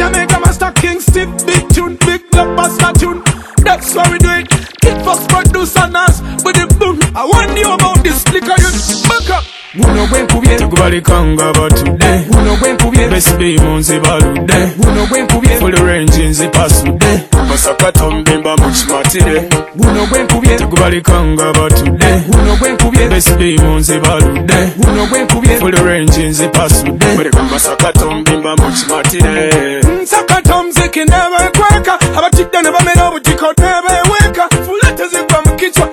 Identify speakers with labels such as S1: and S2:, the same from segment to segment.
S1: Jamaica Master King Steve, big tune, big blockbuster tune. That's why we do it. Kid Fox producer Nas with the boom. I warn you about this liquor you back up. Buno bwenkubye
S2: tegubalikanga batudde
S1: buno bwenkubye
S2: besibe munzi baludde
S1: buno bwenkubye
S2: full range nzipasudde basakato mbimba mu kimatire
S1: buno bwenkubye
S2: tegubalikanga batudde
S1: buno bwenkubye
S2: besibe munzi baludde
S1: buno bwenkubye
S2: full range nzipasudde basakato mbimba mu kimatire
S1: nsakato mziki nebekweka abatidde ne bamera obutiko nebeweka fulete zigwa mu kichwa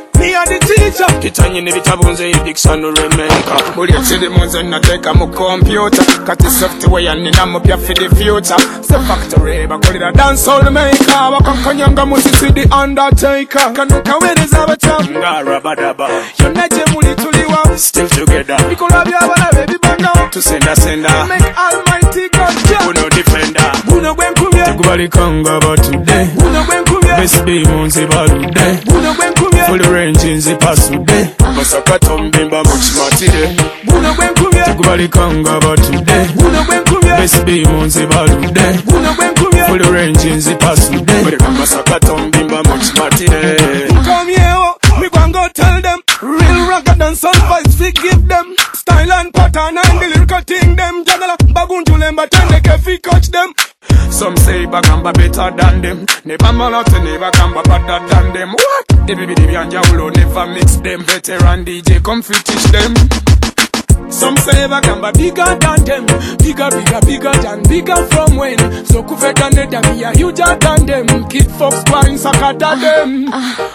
S2: kitanyi nebitabunze dictionary maker buli ekiri munze nateeka mu kompyuta kati software nina mupya for the future se factory bakolera dancehall maker bakankanyanga musisi the undertaker kano kaweereza abacamu nga rabadaba
S1: yonna gye muli tuliwa
S2: still together
S1: bikolwa by'abalabe bibangawo
S2: tusendasenda
S1: make almighty God ja
S2: buno defender
S1: buno bwenkubye
S2: tegubalikanga batudde
S1: buno bwenkubye
S2: besibe munzi baludde
S1: buno bwenkubye
S2: full range nzipasudde basakato mbimba mu kimatire
S1: buno bwenkubye
S2: tegubalikanga batudde
S1: buno bwenkubye
S2: besibe munzi baludde
S1: buno bwenkubye
S2: full range nzipasudde basakato mbimba mu kimatire
S1: nkomyewo migwango tell them real rocker than soul vibes fi give them style and pattern and the lyrical thing them jagala bagunjule mbatendeke fi coach them.
S2: Some say bagamba better than them. Never malate, never gamba better than them. What? The baby Bianjaulo never mix them. Veteran DJ come fit teach them.
S1: Some say bagamba bigger than them. Bigger than bigger from when. So kufeta neda me a huger than them. Kid Fox wine sakata them.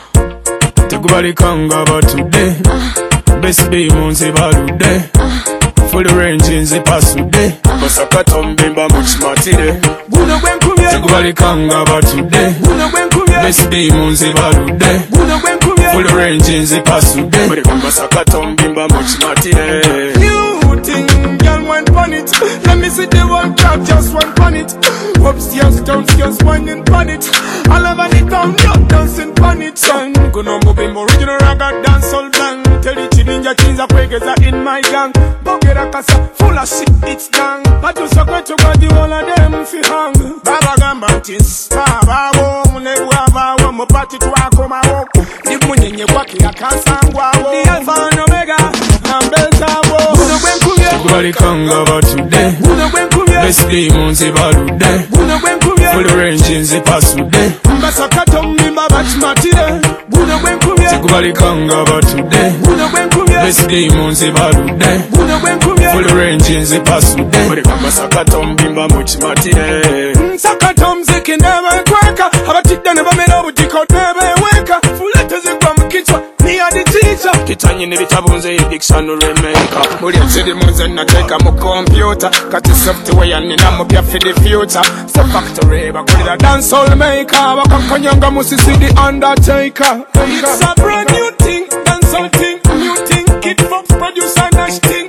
S2: Tegubalikanga batudde besibe munzi baludde full range nzipasudde basakato mbimba mu kimatire
S1: buno bwenkubye
S2: tegubalikanga batudde
S1: buno bwenkubye
S2: besibe munzi baludde
S1: buno bwenkubye
S2: full range nzipasudde basakato mbimba mu kimatire.
S1: New thing, girl went on it. Let me see the one crowd just went on it. Upstairs, downstairs, whining on it. All over the town, you're dancing on it. Son, gonna move him original raga dancehall bang. Tell the chininja chinza kwegeza in my gang. Bogera kasa, full of shit, it's gang. But you so great to got the whole of them fi hang. Baba gamba ntis, baba wo, munegwa bawo, mupati twakoma wo. Ni munyenye kwaki ya kansangwa wo. The Alpha and Omega, nambeza wo. Buno bwenkubye
S2: tegubalikanga batudde
S1: buno bwenkubye
S2: besibe munzi baludde
S1: buno bwenkubye
S2: full range nzipasudde
S1: basakato mmimba bakimatire buno bwenkubye
S2: tegubalikanga batudde
S1: buno bwenkubye
S2: besibe munzi baludde
S1: buno bwenkubye
S2: full range nzipasudde basakato mbimba mu kimatire
S1: nsakato mziki nebekweka abatidde ne bamera obutiko nebeweka fulete zigwa mu kichwa
S2: kitanyi nebitabunze dictionary maker buli ekiri munze nateeka mu kompyuta kati software nina mupya for the future se factory bakolera
S1: dancehall maker bakankanyanga musisi the undertaker. It's a brand new thing, dancehall thing, new thing. Kid Fox producer Nash thing.